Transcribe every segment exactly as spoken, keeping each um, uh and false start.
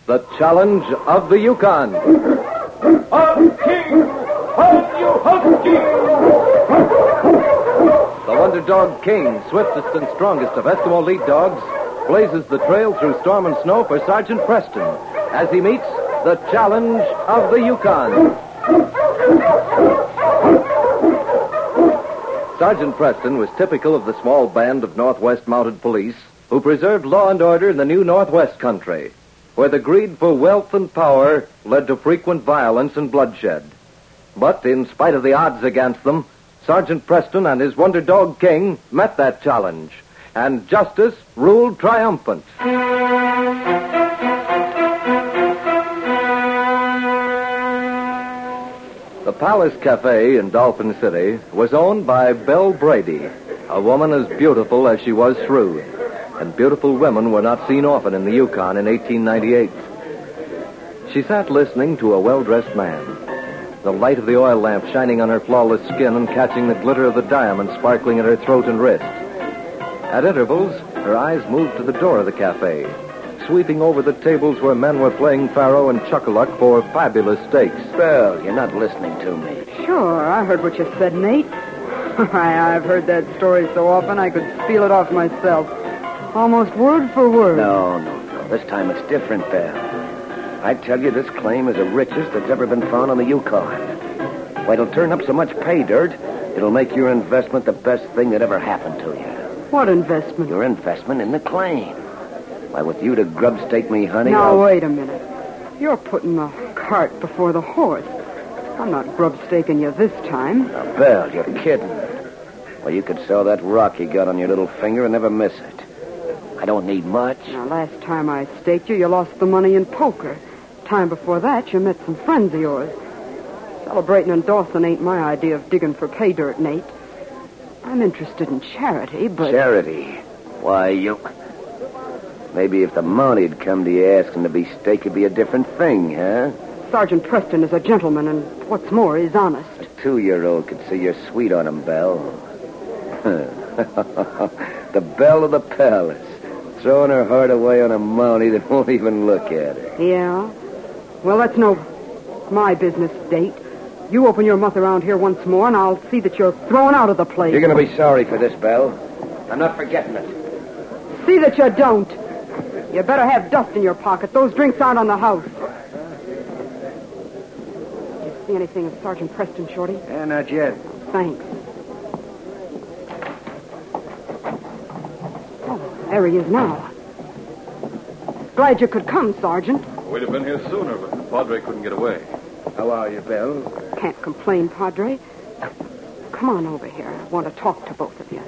The Challenge of the Yukon. I'm king of you husky! The Wonder Dog King, swiftest and strongest of Eskimo lead dogs, blazes the trail through storm and snow for Sergeant Preston as he meets the Challenge of the Yukon. Sergeant Preston was typical of the small band of Northwest Mounted Police who preserved law and order in the new Northwest country, where the greed for wealth and power led to frequent violence and bloodshed. But in spite of the odds against them, Sergeant Preston and his Wonder Dog King met that challenge, and justice ruled triumphant. The Palace Cafe in Dolphin City was owned by Belle Brady, a woman as beautiful as she was shrewd. And beautiful women were not seen often in the Yukon in eighteen ninety-eight. She sat listening to a well-dressed man, the light of the oil lamp shining on her flawless skin and catching the glitter of the diamonds sparkling at her throat and wrist. At intervals, her eyes moved to the door of the cafe, sweeping over the tables where men were playing faro and chuck-a-luck for fabulous steaks. Belle, you're not listening to me. Sure, I heard what you said, Nate. I, I've heard that story so often I could feel it off myself. Almost word for word. No, no, no. This time it's different, Belle. I tell you, this claim is the richest that's ever been found on the Yukon. Why, it'll turn up so much pay dirt, it'll make your investment the best thing that ever happened to you. What investment? Your investment in the claim. Why, with you to grub-stake me, honey... Now, I'll... wait a minute. You're putting the cart before the horse. I'm not grub-staking you this time. Now, Belle, you're kidding. Well, you could sell that rock you got on your little finger and never miss it. I don't need much. Now, last time I staked you, you lost the money in poker. Time before that, you met some friends of yours. Celebrating in Dawson ain't my idea of digging for pay dirt, Nate. I'm interested in charity, but... Charity? Why, you... Maybe if the Mounty'd come to you asking to be staked, it'd be a different thing, huh? Sergeant Preston is a gentleman, and what's more, he's honest. A two-year-old could see you're sweet on him, Belle. The belle of the palace. Throwing her heart away on a Mountie that won't even look at her. Yeah? Well, that's no my business, Date. You open your mouth around here once more, and I'll see that you're thrown out of the place. You're going to be sorry for this, Belle. I'm not forgetting it. See that you don't. You better have dust in your pocket. Those drinks aren't on the house. Did you see anything of Sergeant Preston, Shorty? Yeah, not yet. Thanks. Oh, there he is now. Glad you could come, Sergeant. We'd have been here sooner, but the Padre couldn't get away. How are you, Belle? Can't complain, Padre. Come on over here. I want to talk to both of you.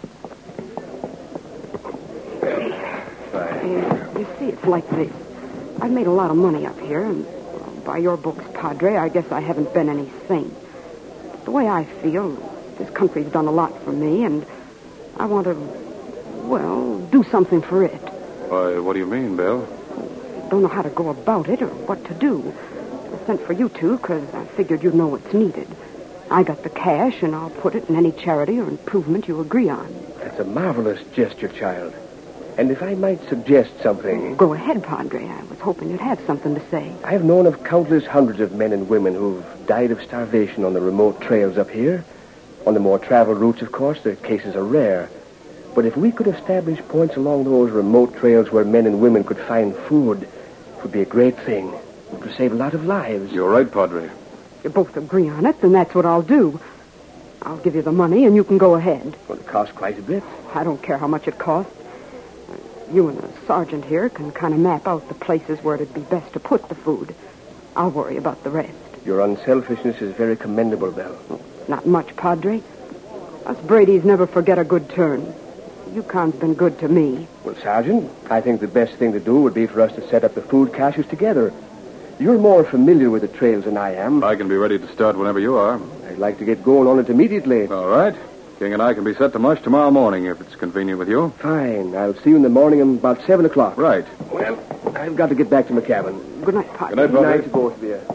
Fine. Uh, you see, it's like this. I've made a lot of money up here, and well, by your books, Padre, I guess I haven't been any saint. But the way I feel, this country's done a lot for me, and I want to, well, do something for it. Why, what do you mean, Belle? I don't know how to go about it or what to do. I sent for you two because I figured you'd know what's needed. I got the cash, and I'll put it in any charity or improvement you agree on. That's a marvelous gesture, child. And if I might suggest something... Go ahead, Padre. I was hoping you'd have something to say. I've known of countless hundreds of men and women who've died of starvation on the remote trails up here. On the more traveled routes, of course, the cases are rare. But if we could establish points along those remote trails where men and women could find food, it would be a great thing. It would save a lot of lives. You're right, Padre. If you both agree on it, then that's what I'll do. I'll give you the money, and you can go ahead. Well, it costs quite a bit. I don't care how much it costs. You and the sergeant here can kind of map out the places where it'd be best to put the food. I'll worry about the rest. Your unselfishness is very commendable, Belle. Not much, Padre. Us Brady's never forget a good turn. Yukon's been good to me. Well, Sergeant, I think the best thing to do would be for us to set up the food caches together. You're more familiar with the trails than I am. I can be ready to start whenever you are. I'd like to get going on it immediately. All right. King and I can be set to mush tomorrow morning if it's convenient with you. Fine. I'll see you in the morning about seven o'clock. Right. Well, I've got to get back to my cabin. Good night, Padre. Good night, Good Padre. night to both of you.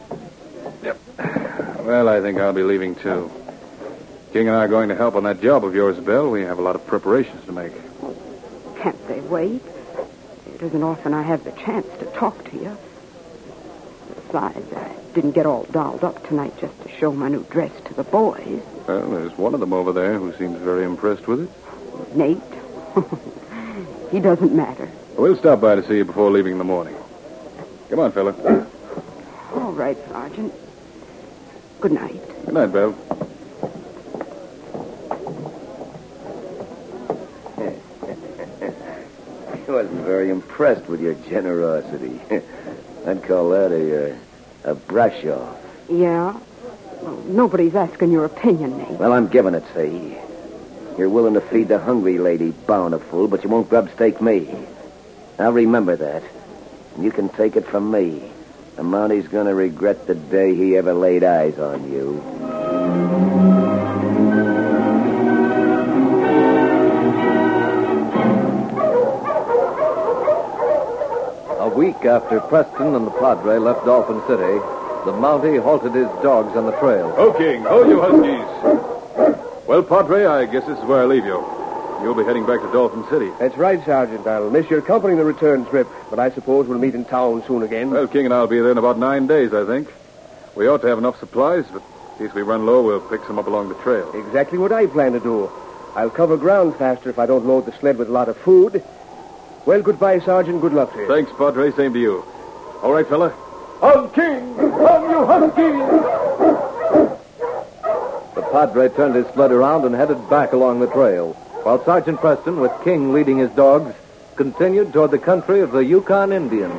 Yep. Well, I think I'll be leaving, too. King and I are going to help on that job of yours, Belle. We have a lot of preparations to make. Can't they wait? It isn't often I have the chance to talk to you. Besides, I didn't get all dolled up tonight just to show my new dress to the boys. Well, there's one of them over there who seems very impressed with it. Nate? He doesn't matter. We'll stop by to see you before leaving in the morning. Come on, fella. All right, Sergeant. Good night. Good night, Belle. I wasn't very impressed with your generosity. I'd call that a, uh, a brush-off. Yeah? Well, nobody's asking your opinion, Nate. Well, I'm giving it, see. You're willing to feed the hungry lady bountiful, but you won't grub steak me. I'll remember that. And you can take it from me. The Mounty's going to regret the day he ever laid eyes on you. A week after Preston and the Padre left Dolphin City, the Mountie halted his dogs on the trail. Oh, King. Oh, you huskies. Well, Padre, I guess this is where I leave you. You'll be heading back to Dolphin City. That's right, Sergeant. I'll miss your company in the return trip, but I suppose we'll meet in town soon again. Well, King and I'll be there in about nine days, I think. We ought to have enough supplies, but in case we run low, we'll pick some up along the trail. Exactly what I plan to do. I'll cover ground faster if I don't load the sled with a lot of food. Well, goodbye, Sergeant. Good luck to you. Thanks, Padre. Same to you. All right, fella? On King! On you huskies! The Padre turned his sled around and headed back along the trail, while Sergeant Preston, with King leading his dogs, continued toward the country of the Yukon Indians.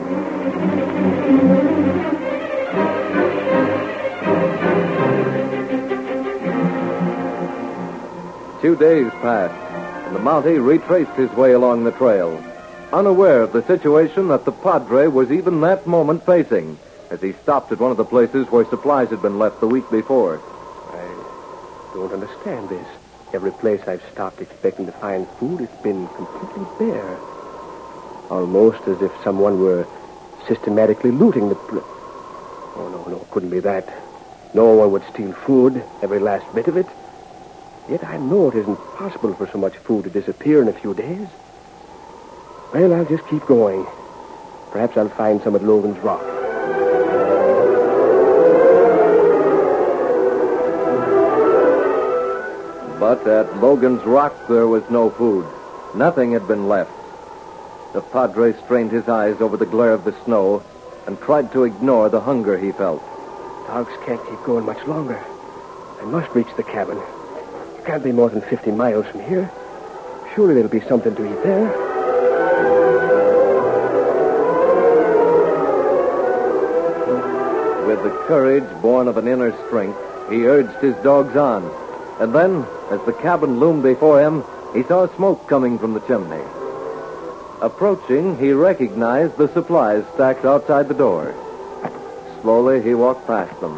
Two days passed, and the Mountie retraced his way along the trail, unaware of the situation that the Padre was even that moment facing, as he stopped at one of the places where supplies had been left the week before. I don't understand this. Every place I've stopped expecting to find food, it's been completely bare. Almost as if someone were systematically looting the place. Oh, no, no, couldn't be that. No one would steal food, every last bit of it. Yet I know it isn't possible for so much food to disappear in a few days. Well, I'll just keep going. Perhaps I'll find some at Logan's Rock. But at Logan's Rock, there was no food. Nothing had been left. The Padre strained his eyes over the glare of the snow and tried to ignore the hunger he felt. Dogs can't keep going much longer. I must reach the cabin. It can't be more than fifty miles from here. Surely there'll be something to eat there. With the courage born of an inner strength, he urged his dogs on. And then, as the cabin loomed before him, he saw smoke coming from the chimney. Approaching, he recognized the supplies stacked outside the door. Slowly, he walked past them.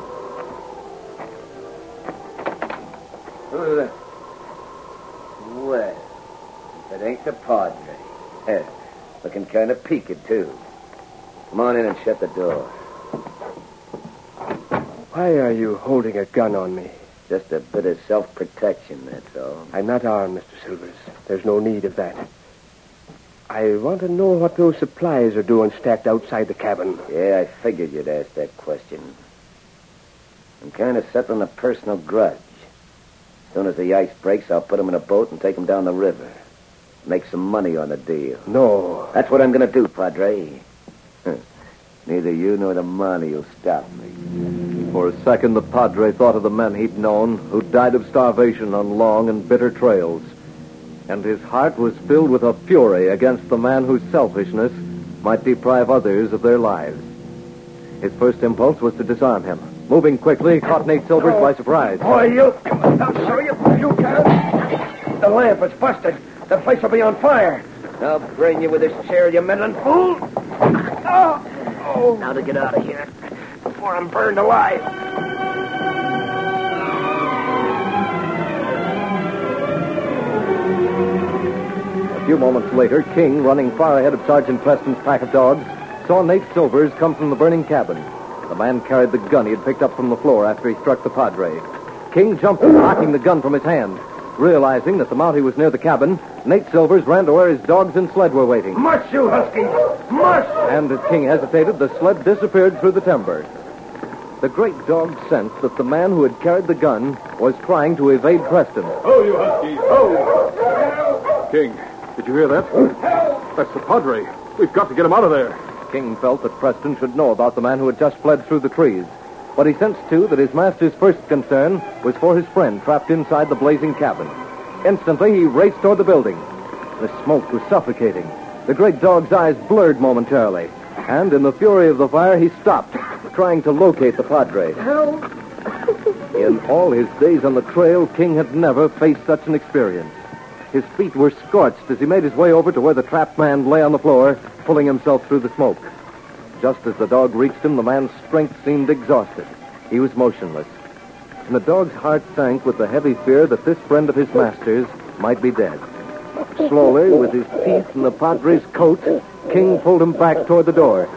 Well, it ain't the Padre. Eh, looking kind of peaked, too. Come on in and shut the door. Why are you holding a gun on me? Just a bit of self-protection, that's all. I'm not armed, Mister Silvers. There's no need of that. I want to know what those supplies are doing stacked outside the cabin. Yeah, I figured you'd ask that question. I'm kind of settling a personal grudge. As soon as the ice breaks, I'll put them in a boat and take them down the river. Make some money on the deal. No. That's what I'm going to do, Padre. Neither you nor the money will stop me. For a second, the Padre thought of the men he'd known who died of starvation on long and bitter trails. And his heart was filled with a fury against the man whose selfishness might deprive others of their lives. His first impulse was to disarm him. Moving quickly, he caught Nate Silvers by surprise. Boy, you... I'll show you. You can. The lamp is busted. The place will be on fire. I'll brain you with this chair, you meddling fool. Oh. Oh. Now to get out of here before I'm burned alive. A few moments later, King, running far ahead of Sergeant Preston's pack of dogs, saw Nate Silvers come from the burning cabin. The man carried the gun he had picked up from the floor after he struck the Padre. King jumped, knocking the gun from his hand. Realizing that the Mountie was near the cabin, Nate Silvers ran to where his dogs and sled were waiting. Mush, you huskies! Mush! And as King hesitated, the sled disappeared through the timber. The great dog sensed that the man who had carried the gun was trying to evade Preston. Oh, you huskies! Oh! King, did you hear that? That's the Padre. We've got to get him out of there. King felt that Preston should know about the man who had just fled through the trees. But he sensed, too, that his master's first concern was for his friend trapped inside the blazing cabin. Instantly, he raced toward the building. The smoke was suffocating. The great dog's eyes blurred momentarily. And in the fury of the fire, he stopped, trying to locate the Padre. Help! In all his days on the trail, King had never faced such an experience. His feet were scorched as he made his way over to where the trapped man lay on the floor, pulling himself through the smoke. Just as the dog reached him, the man's strength seemed exhausted. He was motionless. And the dog's heart sank with the heavy fear that this friend of his master's might be dead. Slowly, with his teeth in the Padre's coat, King pulled him back toward the door.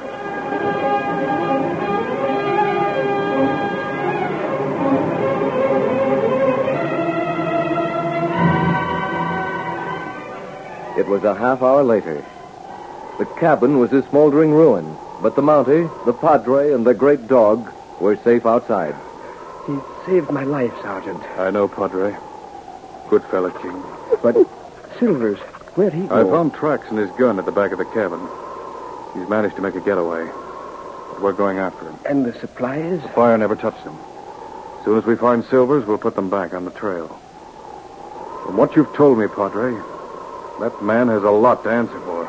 It was a half hour later. The cabin was a smoldering ruin, but the Mountie, the Padre, and the great dog were safe outside. He saved my life, Sergeant. I know, Padre. Good fella, King. But Silvers, where'd he go? I found tracks in his gun at the back of the cabin. He's managed to make a getaway. But we're going after him. And the supplies? The fire never touched him. As soon as we find Silvers, we'll put them back on the trail. From what you've told me, Padre, that man has a lot to answer for.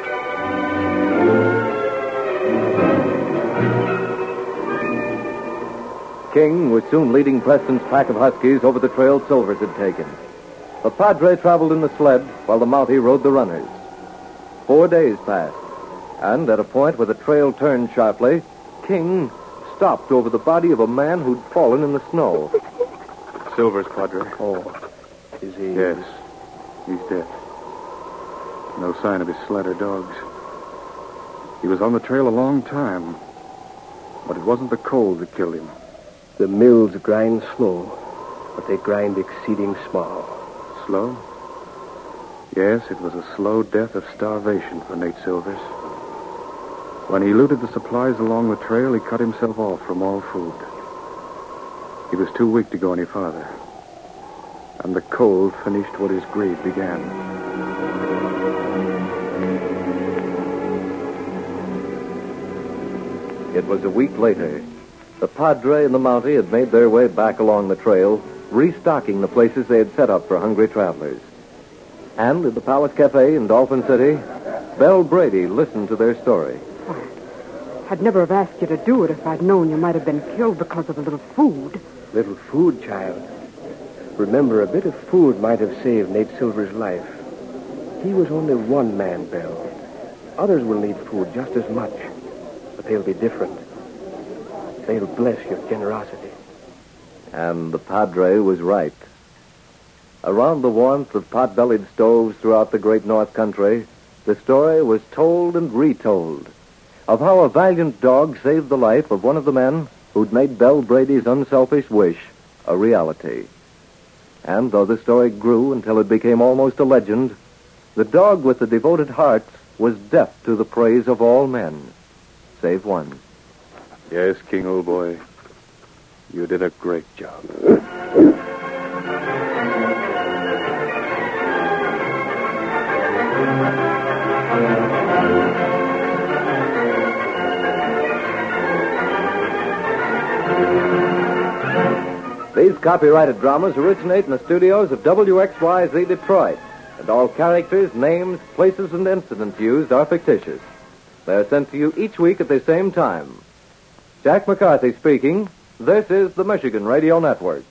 King was soon leading Preston's pack of huskies over the trail Silvers had taken. The Padre traveled in the sled while the Mountie rode the runners. Four days passed, and at a point where the trail turned sharply, King stopped over the body of a man who'd fallen in the snow. Silvers, Padre. Oh, is he? Yes, he's dead. No sign of his sled or dogs. He was on the trail a long time, but it wasn't the cold that killed him. The mills grind slow, but they grind exceeding small. Slow? Yes, it was a slow death of starvation for Nate Silvers. When he looted the supplies along the trail, he cut himself off from all food. He was too weak to go any farther. And the cold finished what his greed began. It was a week later. The Padre and the Mountie had made their way back along the trail, restocking the places they had set up for hungry travelers. And at the Palace Cafe in Dolphin City, Belle Brady listened to their story. I'd never have asked you to do it if I'd known you might have been killed because of a little food. Little food, child. Remember, a bit of food might have saved Nate Silver's life. He was only one man, Belle. Others will need food just as much, but they'll be different. They'll bless your generosity. And the Padre was right. Around the warmth of pot-bellied stoves throughout the great North Country, the story was told and retold of how a valiant dog saved the life of one of the men who'd made Belle Brady's unselfish wish a reality. And though the story grew until it became almost a legend, the dog with the devoted heart was deaf to the praise of all men, save one. Yes, King, old boy. You did a great job. These copyrighted dramas originate in the studios of W X Y Z Detroit, and all characters, names, places, and incidents used are fictitious. They're sent to you each week at the same time. Jack McCarthy speaking. This is the Michigan Radio Network.